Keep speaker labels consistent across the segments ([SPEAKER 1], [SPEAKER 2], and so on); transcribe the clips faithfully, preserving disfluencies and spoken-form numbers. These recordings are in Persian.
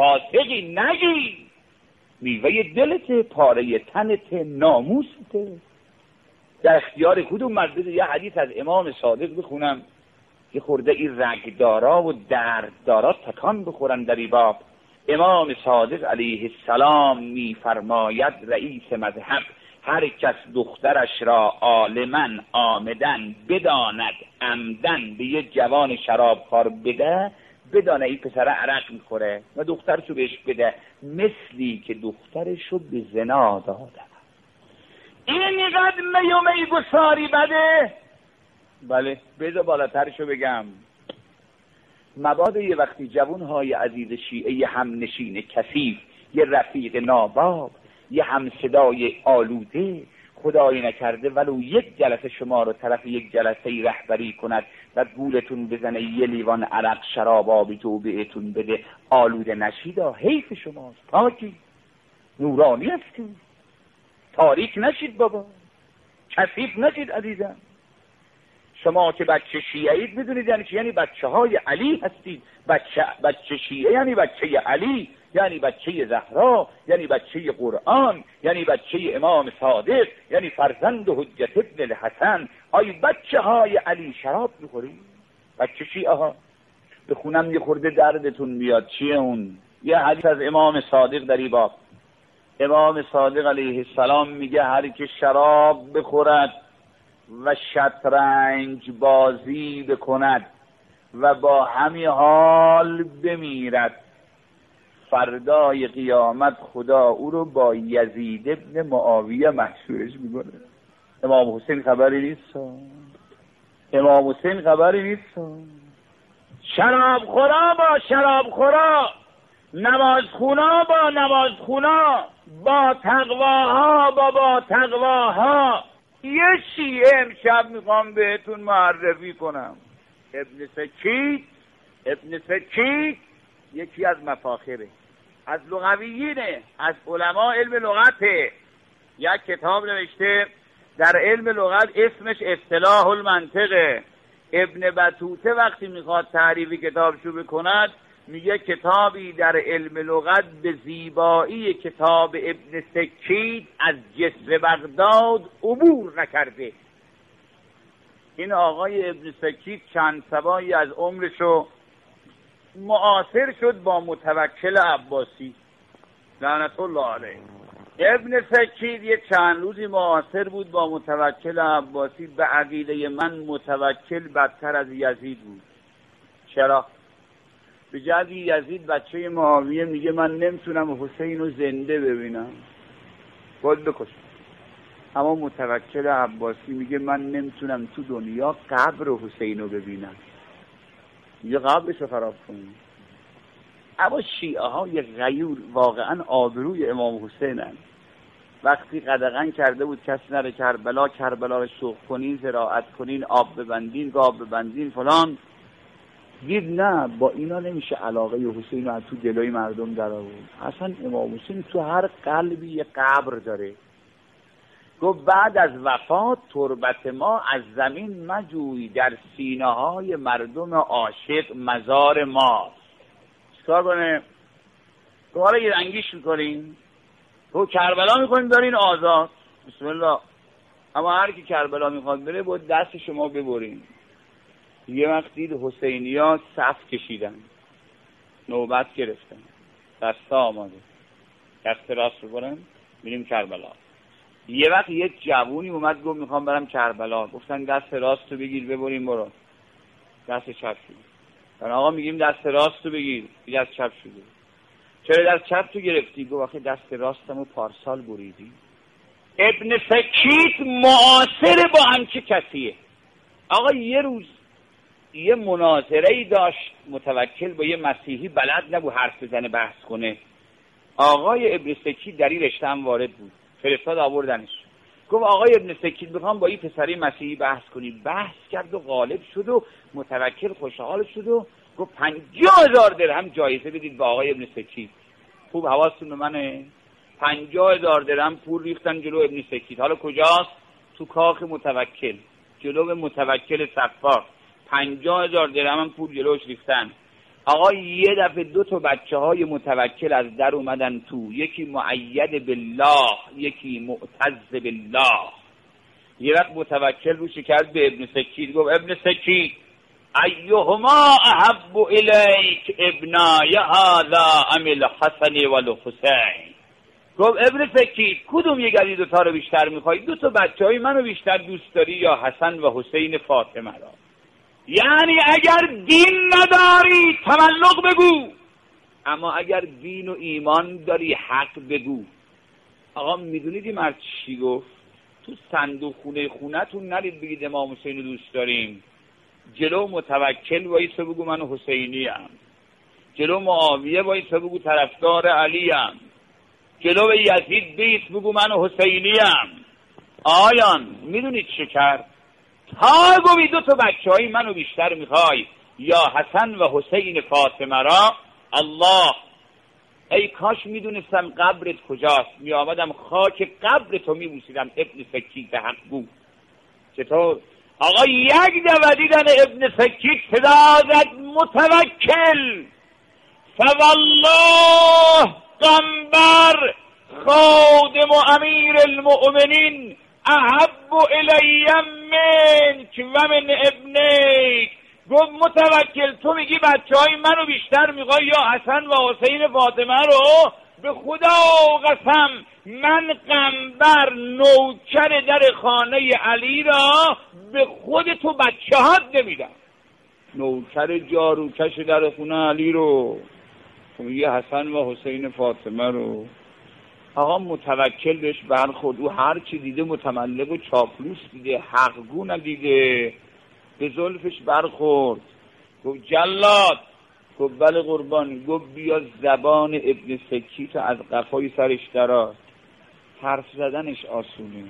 [SPEAKER 1] فاسقی نگی، میوه دلته، پاره تنته، ناموسته. در اختیار کدوم مرد؟ یه حدیث از امام صادق بخونم که خورده این رگدارا و درددارا تکان بخورن در این باب. امام صادق علیه السلام میفرماید رئیس مذهب هر کس دخترش را عالما آمدن بداند عمدن به یه جوان شرابخوار بده، بدانه این پسر عرق میخوره و دخترشو بهش بده، مثلی که دخترشو به زنا داده. این اینقدر می و می گساری بده. بله بذار بالاترشو بگم. مبادا یه وقتی جوانهای عزیز شیعه هم نشین کثیف، یه رفیق ناباب، یه همصدای آلوده، خدایی نکرده ولو یک جلسه شما رو طرف یک جلسه رهبری کند و گولتون بزنه یه لیوان عرق شراب آبی تو بهتون بده، آلوده نشیدا، حیف شماست. پاکی نورانی هستید، تاریک نشید بابا، کثیف نشید عزیزم. شما که بچه شیعید بدونید یعنی چی؟ یعنی بچه های علی هستید. بچه, بچه شیعه یعنی بچه علی، یعنی بچه زهرا، یعنی بچه قرآن، یعنی بچه امام صادق، یعنی فرزند حجت ابن الحسن. آی بچه های علی شراب میخورید؟ بچه شیعه ها بخونم یه خورده دردتون میاد. چیه اون؟ یه حدیث از امام صادق در این باب. امام صادق علیه السلام میگه هر که شراب بخورد و شطرنج بازی بکند و با همین حال بمیرد، فردای قیامت خدا او رو با یزید ابن معاویه محشورش میکنه. امام حسین خبری نیست، امام حسین خبری نیست. شراب خورا با شراب خورا، نماز خونا با نماز خونا، با تقواها با با تقواها. یه شیعه امشب میخوام بهتون معرفی کنم. ابن سکیت، ابن سکیت یکی از مفاخره، از لغویینه، از علماء علم لغته. یک کتاب نوشته در علم لغت اسمش اصطلاح المنطقه. ابن بطوطه وقتی میخواد تعریف کتابشو بکند میگه کتابی در علم لغت به زیبایی کتاب ابن سکیت از جسر بغداد عبور نکرده. این آقای ابن سکیت چند سبایی از عمرشو معاصر شد با متوکل عباسی لعنت الله علیه. ابن سکیت یه چند روزی معاصر بود با متوکل عباسی. به عقیده من متوکل بدتر از یزید بود. چرا؟ به جدی یزید بچه معاویه میگه من نمیتونم حسین رو زنده ببینم، باید بکشم. اما متوکل عباسی میگه من نمیتونم تو دنیا قبر حسین رو ببینم، یه قبرش رو خراب کنیم. اما شیعه ها یه غیور واقعا آبروی امام حسین هست. وقتی قدغن کرده بود کسی نره کربلا، کربلا رو شوخ کنین، زراعت کنین، آب ببندین، گاب ببندین فلان، دید نه با اینا نمیشه علاقه حسین رو تو دلای مردم در آورد. اصلا امام حسین تو هر قلبی یه قبر داره. گفت بعد از وفات تربت ما از زمین مجوی، در سینه های مردم عاشق مزار ماست. چیکار کنه؟ تو حالا یه رنگیش میکنین، تو کربلا میکنین دارین آزاد، بسم الله. اما هر کی کربلا میخواد بره باید دست شما ببرین. یه وقت دید حسینی ها صف کشیدن، نوبت گرفتن، دستا آماده، دست راست ببرن میریم کربلا. یه وقت یه جوونی اومد گفت میخوام برم کربلا. گفتن دست راست رو بگیر ببریم برو. دست چپ شد. آقا میگیم دست راست رو بگیر، دست چپ شده. چرا دست چپ تو گرفتی؟ گفت آخه دست راستمو پارسال بریدی. ابن سکیت معاصر با همچه کسیه. آقا یه روز یه مناظره‌ای داشت متوکل با یه مسیحی، بلد نبود حرف بزنه بحث کنه. آقای ابن سکیت در این رشته هم وارد بود، فرستاد آوردنش. گفت آقای ابن سکیت میخوام با این پسری مسیحی بحث کنی. بحث کرد و غالب شد و متوکل خوشحال شد و گفت پنجاه هزار درهم جایزه بدید با آقای ابن سکیت. خوب حواستون به منه. پنجاه هزار درهم پول ریختن جلو ابن سکیت. حالا کجاست؟ تو کاخ متوکل، جلو متوکل صفار. پنجاه هزار درهم پول جلوش ریختن. آقا یه دفعه دو تا بچه های متوکل از در اومدن تو، یکی مؤید بالله یکی معتز بالله. یه وقت متوکل رو شکرد به ابن سکید، گفت ابن سکید ایهما احب الیک ابنای هذا ام الحسن والحسین. گفت ابن سکید کدوم یک از این دو تا رو بیشتر میخوای؟ دو تا بچهای منو بیشتر دوست داری یا حسن و حسین فاطمه را؟ یعنی اگر دین نداری تملق بگو، اما اگر دین و ایمان داری حق بگو. آقا میدونید این مرد چی گفت؟ تو صندوق خونه خونتون نرید بگید امام حسین رو دوست داریم، جلو متوکل وایسا بگو من حسینی ام، جلو معاویه وایسا بگو طرفدار علی ام، جلو یزید بیس بگو من حسینی ام. آیان میدونید چه کرد؟ تا گوی دو تا بچه های منو بیشتر میخوای یا حسن و حسین فاطمه را؟ الله ای کاش میدونستم قبرت کجاست، میآمدم خاک قبرتو میبوسیدم. ابن سکید به حق گو. چطور؟ آقا یک دفعه دیدن ابن سکید صدا زد متوکل فوالله قنبر خادم و امیر المؤمنین احب الی منک و من ابنک. گفت متوکل تو میگی بچه های منو بیشتر میخوای یا حسن و حسین فاطمه رو؟ به خدا قسم من قنبر نوکر در خانه علی را به خود تو بچه هات نمیدم. نوکر جاروکش در خونه علی رو میگه حسن و حسین فاطمه رو. آقا متوکل بهش برخورد، او هر چی دیده متملق و چاپلوس دیده، حقگو ندیده، به زلفش برخورد. گفت جلاد. گفت بله قربان. گفت بیا زبان ابن سکیت از قفای سرش درآر. حرف زدنش آسونه.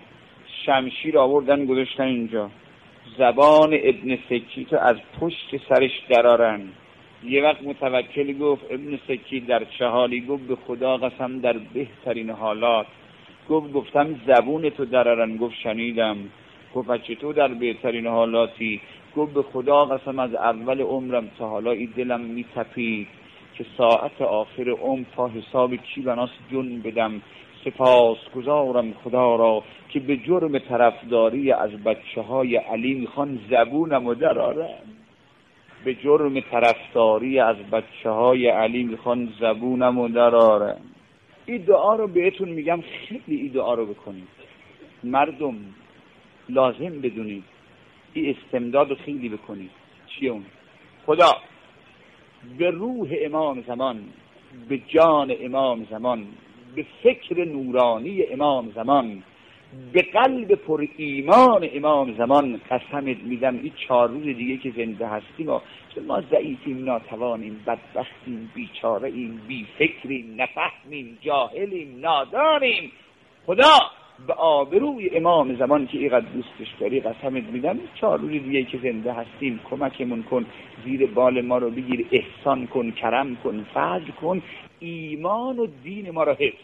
[SPEAKER 1] شمشیر آوردن گذاشتن اینجا، زبان ابن سکیت از پشت سرش درارن. یه وقت متوکل گفت ابن سکیت در چه حالی؟ گفت به خدا قسم در بهترین حالات. گفت گفتم زبون تو درارن. گفت شنیدم. گفت بچه تو در بهترین حالاتی؟ گفت به خدا قسم از اول عمرم تا حالا این دلم میتپید که ساعت آخر عمر تا حساب کی بناس جون بدم. سپاس گزارم خدا را که به جرم طرفداری از بچه های علی میخوان زبونم و درارن. به جرم طرفداری از بچه های علی میخوان زبونم و درارن. این دعا رو بهتون میگم خیلی این دعا رو بکنید مردم، لازم بدونید این استمداد رو خیلی بکنید. چیه اون؟ خدا به روح امام زمان، به جان امام زمان، به فکر نورانی امام زمان، به قلب پر ایمان امام زمان قسمت میدم این چهار روز دیگه که زنده هستیم و ما ضعیفیم، ناتوانیم، بدبختیم، بیچاره‌ایم، بی فکریم، نفهمیم، جاهلیم، نادانیم، خدا به آبروی امام زمان که اینقدر دوستش داری قسمت میدم چهار روز دیگه که زنده هستیم کمکمون کن، زیر بال ما رو بگیر، احسان کن، کرم کن، فضل کن، ایمان و دین ما رو حفظ.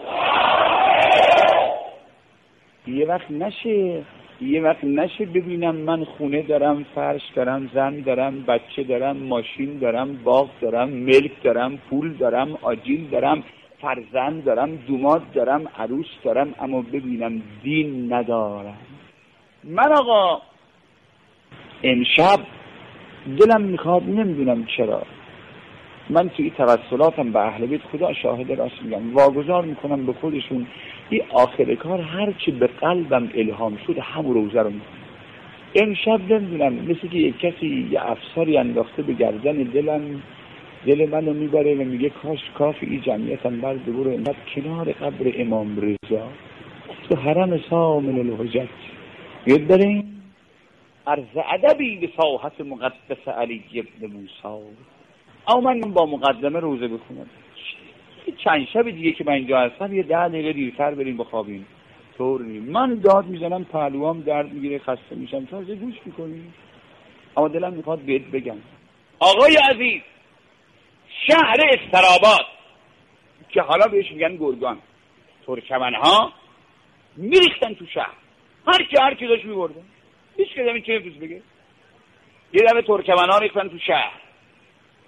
[SPEAKER 1] یه وقت نشه یه وقت نشه ببینم من خونه دارم، فرش دارم، زن دارم، بچه دارم، ماشین دارم، باغ دارم، ملک دارم، پول دارم، آجیل دارم، فرزند دارم، دوماد دارم، عروس دارم، اما ببینم دین ندارم. من آقا امشب دلم میخواد، نمیدونم چرا، من توی توسلاتم به اهل بیت خدا شاهد راست میگم، واگذار میکنم به خودشون این آخر کار هر چی به قلبم الهام شد همون روزه رو میکنم. امشب نمیدونم مثل که یک کسی یه افساری انداخته به گردن دلم، دل منو میبره و میگه کاش کافی این جمعیتم برد برو اینقدر کنار قبر امام رضا تو حرم سامن الحجت یاد داریم عرض ادبی به ساحت مقدس علی ابن موسی. او من با مقدمه روزه بخونم، چند شب دیگه که من اینجا هستم یه ده دقیقه دیرتر بریم بخوابیم. طور نیم من داد میزنم، پهلوام درد میگیره، خسته میشم، تازه گوش میکنیم. اما دلم میخواد بهت بگم آقای عزیز، شهر استراباد که حالا بهش میگن گرگان، ترکمنها میریختن تو شهر، هر کی هر کی داشت میبردن، هیچ کسی چه نمیتونست بگه. یه دفعه ترکمنها ریختن تو شهر،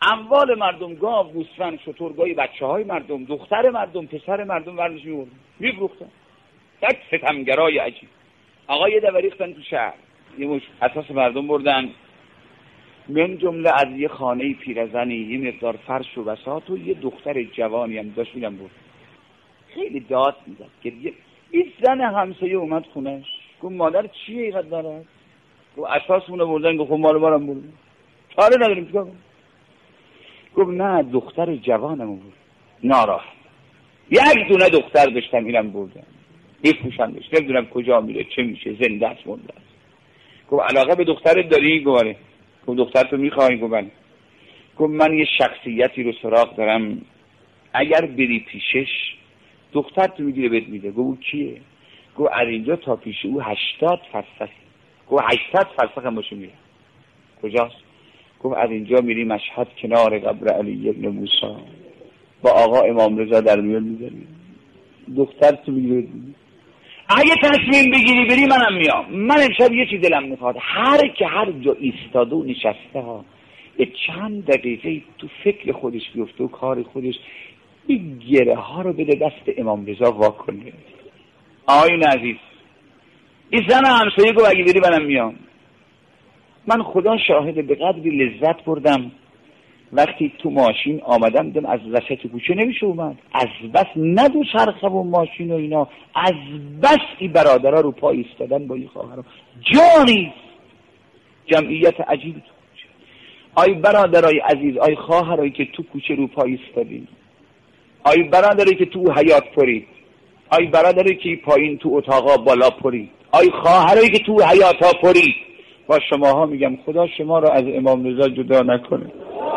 [SPEAKER 1] اموال مردم، گاو، گوسفند، شتر، گاوی، بچه‌های مردم، دختر مردم، پسر مردم ورش می‌بردن می‌فروختن. یک ستمگرای عجیب. آقا یه دفعه ریختن تو شهر، یه مش اساس مردم بردن، من جمله از یه خانه پیرزنی یه مقدار فرش و بساط و یه دختر جوانی هم داشت میدم برد. خیلی داد میزد که این زن همسایه اومد خونش، گفت مادر چیه اینقدر دارد؟ گفت اساسمونو بردن. گفت مال بارم بردن، چاره نداریم چیکار کنیم؟ گفت نه دختر جوانمو برد. ناراحت، یک دونه دختر داشتم اینم بردن، بفروشندش، نمیدونم کجا میره چه میشه، زنده است مرده است. گفت علاقه به دخترت داری؟ گفت آره. گفت دخترتو میخوای؟ گفت بله. گفت من یه شخصیتی رو سراغ دارم، اگر بری پیشش دخترتو میگیره بهت میده. گفت او کیه؟ گفت از اینجا تا پیش او هشتاد فرسخ. گفت هشتصد فرسخ هم باشه میره. کجاست؟ گفت از اینجا میری مشهد کنار قبر علی ابن موسی، با آقا امام رضا در میون میذاری، دخترتو میگیره. اگه تصمیم بگیری بری منم میام. من امشب یه چیز دلم میخواد، هر که هر جا ایستاده و نشسته ها یه چند دقیقه تو فکر خودش بیفته و کار خودش، این گره ها رو بده دست امام رضا واکنه. آیون عزیز، این زن همسایه گفت اگه بری منم میام. من خدا شاهده به قدری لذت بردم وقتی تو ماشین آمدم دیدم از وسط کوچه نمیشه اومد، از بس نه دو چرخه و ماشین و اینا، از بس این برادرها رو پای ایستادن با این خواهرها، جانی جمعیت عجیبی تو کوچه. آی برادرای عزیز، آی خواهرایی که تو کوچه رو پای ایستادین، آی برادرایی که تو حیاط پرید، آی برادرایی که پایین تو اتاقا بالا پرید، آی خواهرایی که تو حیاطا پرید، با شماها میگم خدا شما رو از امام رضا جدا نکنه.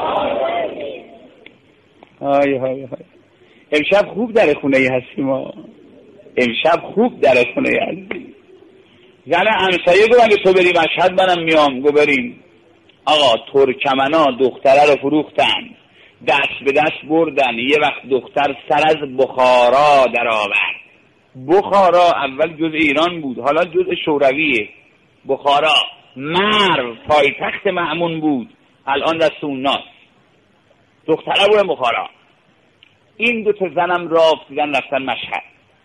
[SPEAKER 1] های های های امشب خوب در خونه هستیم ما، امشب خوب در خونه هستیم. زن همسایه گفت اگه تو بری مشهد منم میام. گفت بریم. آقا ترکمنا دختره رو فروختن، دست به دست بردن. یه وقت دختر سر از بخارا در آورد. بخارا اول جز ایران بود، حالا جز شورویه. بخارا مرو پایتخت مأمون بود، الان دست اوناست. دختره بود بخارا. این دو تا زنم رافت دیدن رفتن مشهد.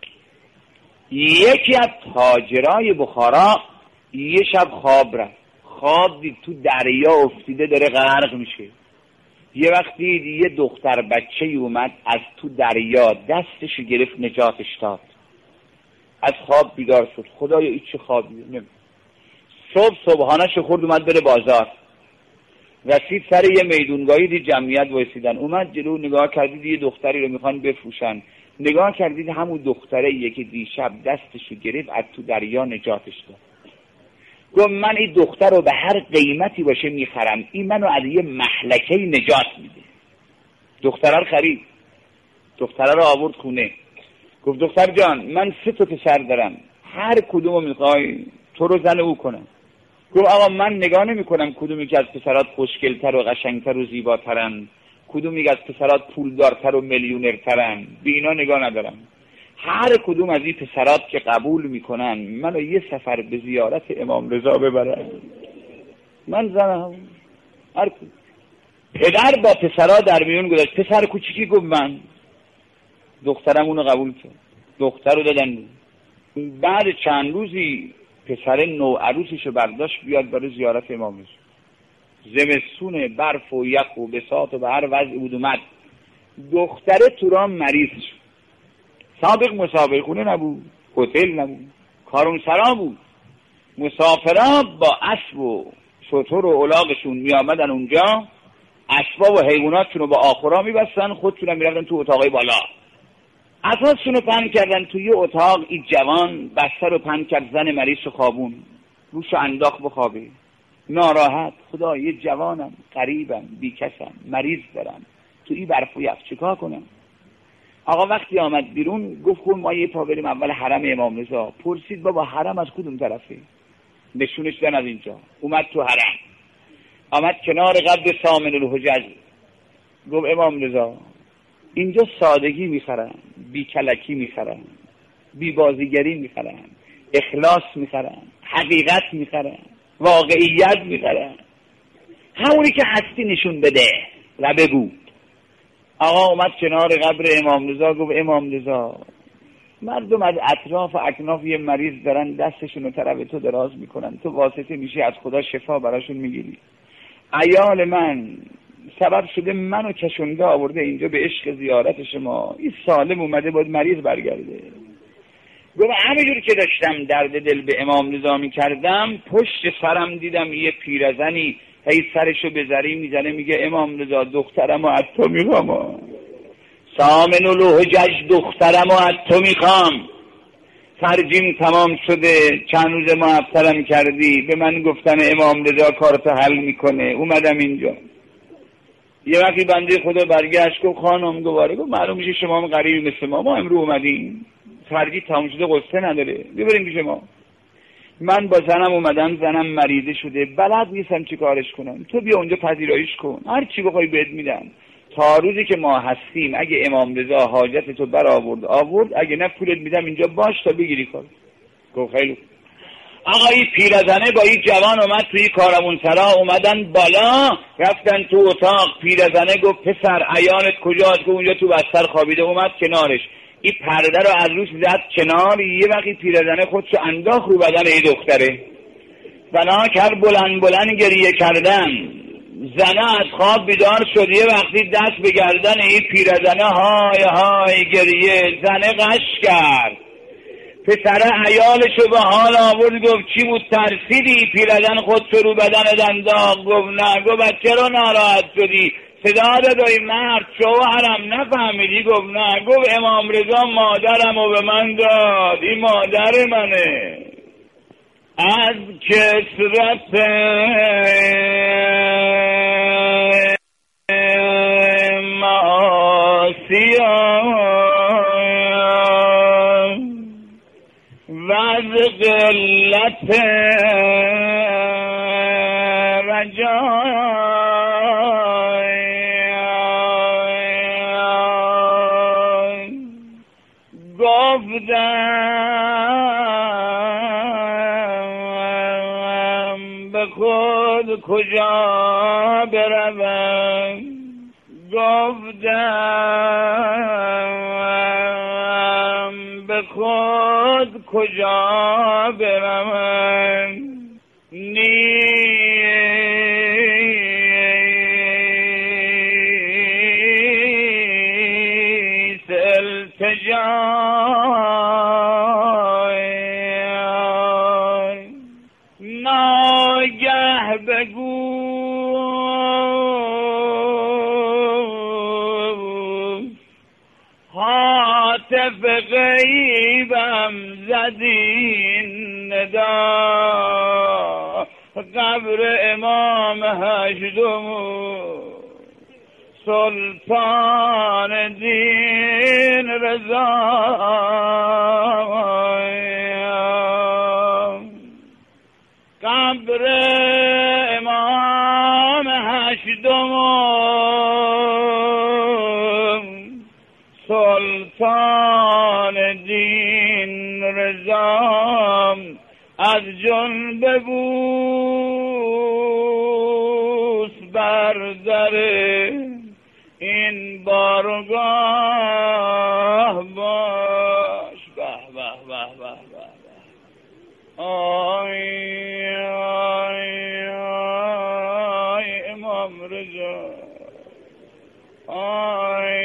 [SPEAKER 1] یکی از تاجرای بخارا یه شب خواب رفت، خواب دید تو دریا افتیده داره غرق میشه. یه وقتی یه دختر بچه اومد از تو دریا دستش گرفت نجاتش داد. از خواب بیدار شد، خدایا این چه خوابیه؟ نمی صبح صبحانش خورد اومد بره بازار، رسید سر یه میدونگاهی دید جمعیت وایسیدن، اومد جلو نگاه کردید یه دختری رو میخوان بفروشن، نگاه کردید همون دختره یکی دیشب دستشو گرفت از تو دریا نجاتش داد. گفت من این دختر رو به هر قیمتی باشه میخرم، این منو از یه مهلکه نجات میده. دختره رو خرید، دختره رو آورد خونه. گفت دختر جان من سه تا پسر دارم، هر کدومو میخوای تو رو زن او کنم. گفت آقا من نگاه نمی کنم کدومی که از پسرات خوشگلتر و قشنگتر و زیباترن، کدومی که از پسرات پولدارتر و میلیونرترن، به اینا نگاه ندارم. هر کدوم از این پسرات که قبول میکنن منو یه سفر به زیارت امام رضا ببرن، من زنم. هر کدوم. پدر با پسرا در میون گذاشت. پسر کوچیکی گفت من. دخترم اونو قبول کرد، دختر رو دادن. بعد چند روزی پسر نو عروسیشو برداشت بیاد برای زیارت امام رضا. زمستون برف و یخ و بساط و به هر وضعی بود اومد. دختره تو راه مریض شد. سابق مسافر خونه نبود، هتل نبود، کارونسرا بود. مسافرها با اسب و شتر و الاغشون می آمدن اونجا، اسباب و حیواناتشون رو با آخرا می بستن، خودشون هم می رفتن تو اتاقای بالا. اساسشون رو پهن کردن توی یه اتاق. این جوان بستر رو پهن کرد، زن مریض رو خوابون، روشو انداخت بخوابه. ناراحت، خدا یه جوانم، غریبم، بیکسم، مریض دارم، تو این برف و یخ چیکار کنم؟ آقا وقتی آمد بیرون گفت خون ما یه پا بریم اول حرم امام رضا. پرسید بابا حرم از کدوم طرفه؟ نشونش دادن از اینجا. اومد تو حرم، آمد کنار قبر سامن الحجج. گفت امام رضا اینجا سادگی میخرن، بی کلکی میخرن، بی بازیگری میخرن، اخلاص میخرن، حقیقت میخرن، واقعیت میخرن، همونی که هستی نشون بده. لبه بود. آقا اومد کنار قبر امام رضا گفت امام رضا مردم از اطراف و اکناف یه مریض دارن دستشون رو طرف تو دراز میکنن، تو واسطه میشی از خدا شفا براشون میگیری. عیال من سبب شده منو کشونده آورده اینجا به عشق زیارت شما، این سالم اومده باید مریض برگرده. گفت همینجور که داشتم درد دل به امام رضا میکردم پشت سرم دیدم یه پیرزنی هی سرشو به زری میزنه میگه امام رضا دخترمو از تو میخوام، سامن و لوحجج دخترمو از تو میخوام، فرجیم تمام شده چند روز معطلم کردی، به من گفتن امام رضا کارتو حل میکنه، اومدم اینجا. یه وقتی بنده خدا برگشت گفت خانم دوباره، گفت معلوم میشه شما هم غریبی مثل ما، ما امروز اومدیم فرجی تمام شده قصه نداره ببریم پیش ما. من با زنم اومدم، زنم مریضه شده بلد نیستم چی کارش کنم، تو بیا اونجا پذیراییش کن، هر چی بخوای بهت میدم. تا روزی که ما هستیم اگه امام رضا حاجت تو بر آورد آورد، اگه نه پولت میدم اینجا باش تا بگیری کار. گفت خیلی. آقا این پیرزنه با این جوان اومد توی کاروانسرا، اومدن بالا رفتن تو اتاق. پیرزنه گفت پسر عیانت کجاست؟ گفت اونجا تو بستر خوابیده. اومد کنارش، این پرده رو از روش زد کنار. یه وقتی پیرزنه خودشو انداخت رو بدن ای دختره، بنا کرد بلند بلند گریه کردن. زنه از خواب بیدار شد، یه وقتی دست به گردن این پیرزنه های های گریه. زنه غش کرد، پسره عیالشو به حال آورد. گفت چی بود ترسیدی؟ پیرزن خودشو رو بدن انداخت. گفت نه. گفت چرا ناراحت شدی؟ صدا دادای مرد شوهرم نفهمیدی؟ گفت نه. گفت امام رضا مادرم رو به من داد، این مادر منه. از کثرت معاصی و از قلت رجا گفتم به خود کجا بروم، گفتم به خود کجا بروم. نیست التجا ناگه بگو هاتف غیبم زدین ندا، قبر امام هشتم سلطان دین رضا. قبر امام هشتم سلطان دین رضا، از جن ببوس بر در این بارگاه باش. به به به به به آی آی آی امام رضا، آی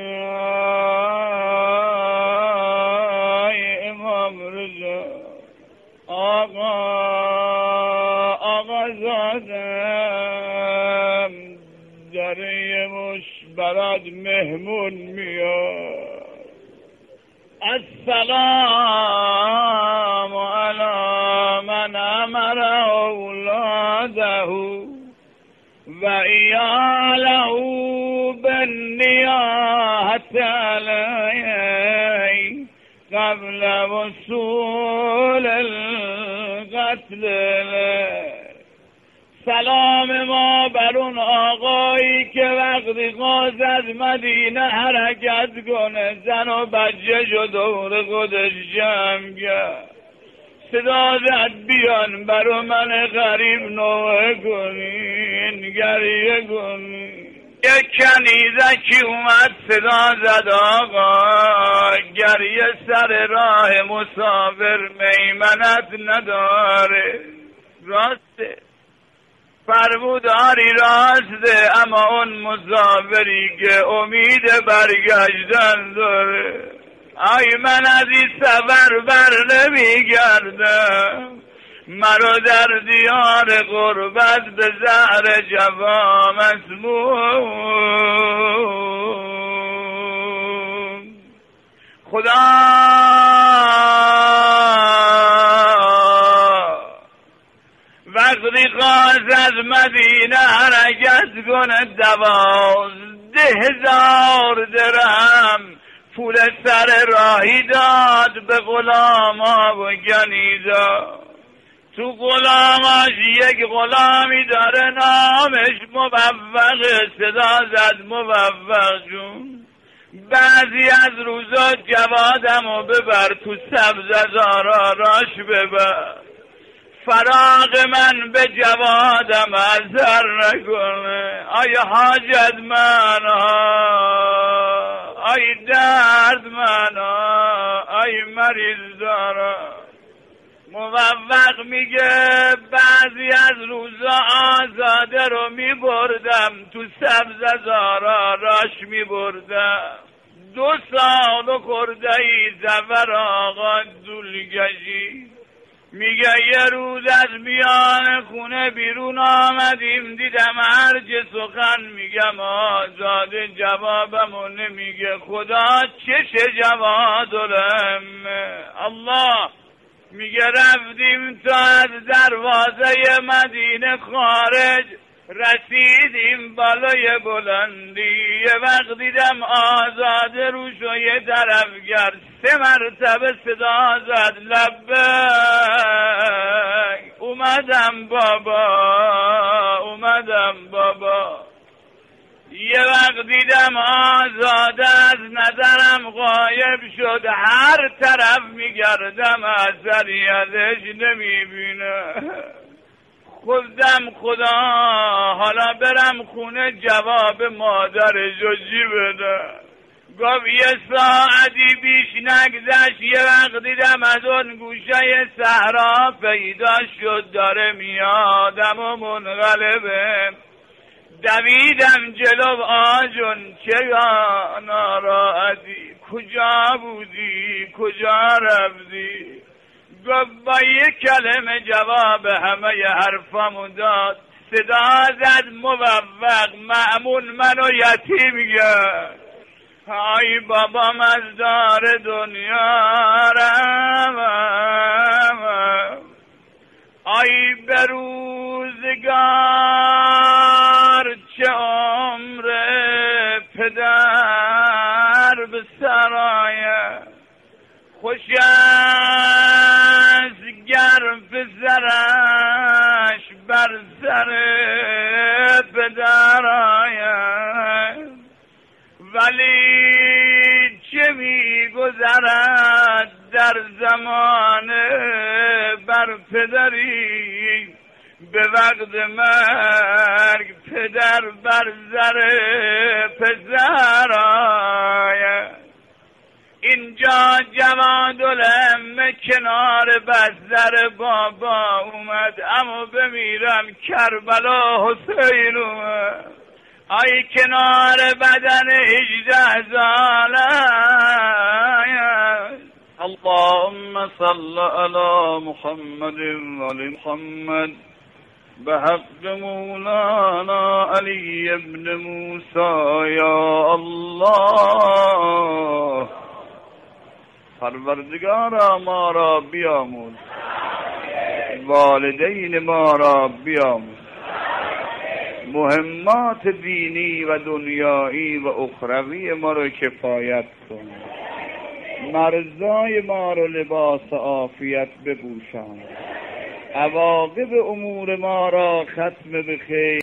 [SPEAKER 1] آی امام رضا. آقا آقا زادم دره مش برد مهمون میاد. السلام علی من امر اولاده و ایاله بالنیاحة علی قبل وصول القتل. سلام ما بر اون آقایی که وقتی غاز از مدینه حرکت کنه زن و بچه شو دور خودش جمع کرد، صدا زد بیان برو من غریب نوه کنین گریه کنین. یک کنیزکی اومد صدا زد آقا، گریه سر راه مسافر میمنت نداره. راسته، فرموداری راسته، اما اون مسافری که امید برگشتن داره. آی من از این سفر بر نمیگردم، مرا در دیار غربت به زهر جفا مسموم. خدا وقتی خواست از مدینه حرکت کنه دوازده هزار درهم پول سر راهی داد به غلاما و کنیزا. تو غلاماش یک غلامی داره نامش موفق، صدا زد موفق جون، بعضی از روزا جوادمو ببر تو سبززارا راش ببر، فراق من به جوادم اثر نکنه. آی حاجت من آی درد من آی مریض دارم. موفق میگه بعضی از روزا آزاده رو میبردم تو سبززارا راش میبردم. دو سال و خورده ای زفر آقا دولگشی. میگه یه روز از میان خونه بیرون آمدیم، دیدم هرچه سخن میگم آزاده جوابمو نمیگه. خدا چش جوادم الله. میگه رفتیم تا از دروازه مدینه خارج، رسیدیم بالای بلندی، یه وقت دیدم آزاده روش و یه طرفگر سه مرتبه صدا زد لبیک. اومدم بابا اومدم بابا. یه وقت دیدم آزاده از نظرم غایب شد، هر طرف میگردم اثری ازش نمیبینم. خودم خدا حالا برم خونه جواب مادر جوجی بدم. گفت یه ساعتی بیش نگذشت، یه وقت دیدم از اون گوشه صحرا پیدا شد داره میادم و منقلبه. دویدم جلو آجون چرا ناراحتی، کجا بودی کجا رفتی؟ گفت با یک کلمه جواب همه حرفامو داد. صدا زد موفق، مأمون منو یتیم کرد. ای بابام از دار دنیا رفتم، ای به روزگار چه عمر پدر به سرایه. خوش است گر پسرش بر سر پدر آید، ولی چه میگذرد در زمان بر پدری، به وقت مرگ پدر بر سر پسر آید. اینجا جوادالعمه کنار بستر بابا اومد، اما بمیرم کربلا حسین اومد. آی کنار بدن هجده ساله. اللهم صل علی محمد و علی محمد به حق مولانا علی ابن موسی. یا الله پروردگارا ما را بیاموز، والدین ما را بیاموز، مهمات دینی و دنیایی و اخروی ما رو کفایت کن، مرزای ما رو لباس عافیت بپوشان، عواقب امور ما را ختم بخیر.